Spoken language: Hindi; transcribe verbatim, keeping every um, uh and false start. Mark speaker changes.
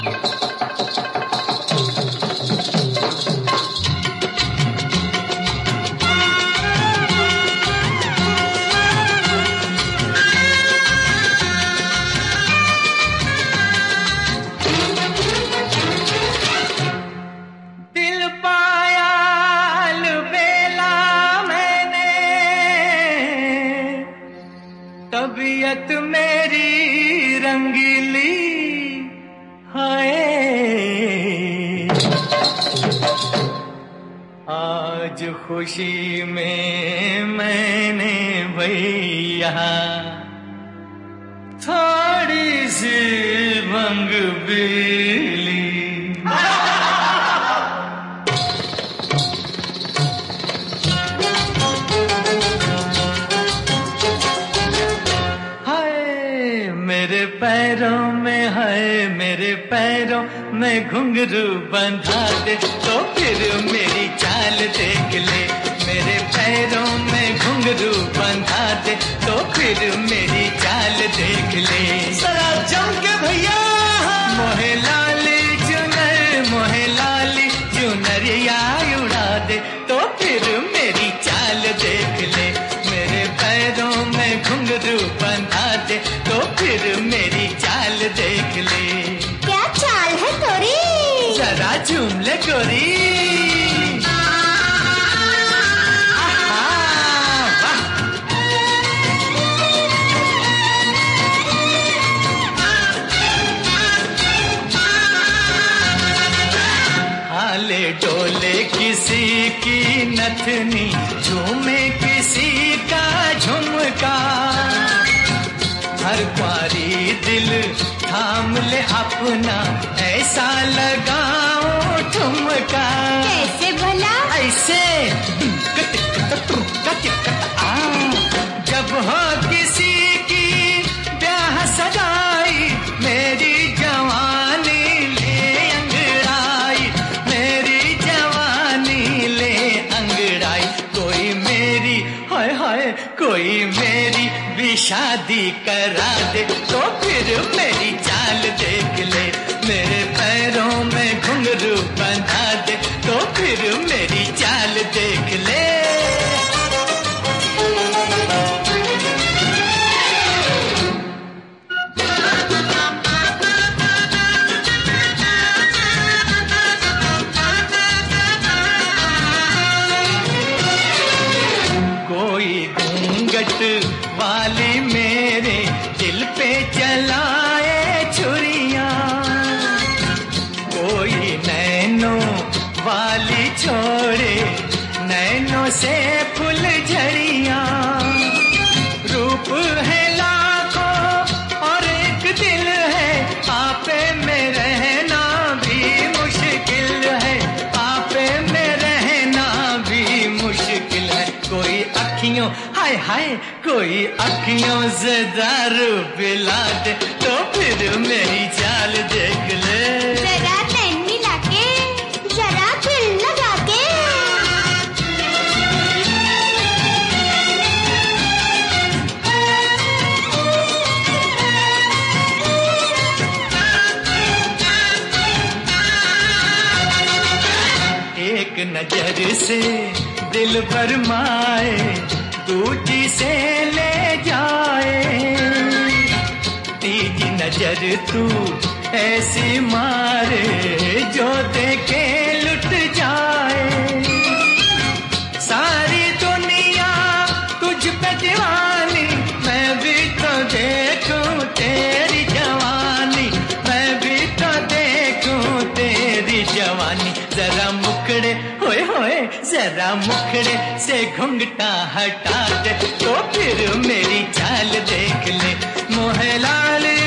Speaker 1: तबीयत मेरी रंगीली हाय, आज खुशी में मैंने भैया थोड़ी सी भंग पीली। मेरे पैरों में है, मेरे पैरों में घुंघरू बंधा दे तो फिर मेरी चाल देख ले। मेरे पैरों में घुंघरू बंधा दे तो फिर मेरी चाल देख ले।
Speaker 2: जरा जम के भैया
Speaker 1: मोहे लाली चुनर, मोहे लाली चुनरिया उड़ा दे तो फिर मेरी चाल देख ले। मेरे पैरों में घुंघरू बंधा दे तो फिर मेरी चाल देख ले।
Speaker 3: क्या चाल है तोरी?
Speaker 1: जरा झूम ले गोरी। हाले डोले किसी की नथनी, झूमे किसी का झुमका, हर क्वारी दिल थाम ले अपना, ऐसा लगाओ ठुमका।
Speaker 3: कैसे भला?
Speaker 1: ऐसे जब हो किसी की ब्याह सजाई, मेरी जवानी ले अंगड़ाई, मेरी जवानी ले अंगड़ाई। कोई मेरी हाय हाय कोई मेरी भी शादी करा दे तो फिर मेरी चाल देख ले। मेरे पैरों में घुंघरू बंधा दे तो फिर मेरी चाल देख ले। कोई घूंघट वाली मेरे दिल पे चलाए छुरियां, कोई नैनों वाली छोड़े नैनों से फूल झड़ियां। रूप है लाखों और एक दिल है, आपे में रहना भी मुश्किल है, आपे में रहना भी मुश्किल है। कोई अखियों हाय हाय कोई अखियों से दारू पिला दे तो फिर मेरी चाल देख ले।
Speaker 3: जरा नैन मिला के, जरा दिल लगा के।
Speaker 1: एक नजर से दिल भरमाए, दूजी से ले जाए, तीजी नजर तू ऐसी मारे जो देखे लुट जाए। सारी दुनिया तुझ पे दीवानी, मैं भी तो देखूं तेरी जवानी, मैं भी तो देखूं तेरी जवानी। जरा मुखड़े होए होए जरा मुखड़े से घुंघटा हटा दे तो फिर मेरी चाल देख ले। मोहे लाल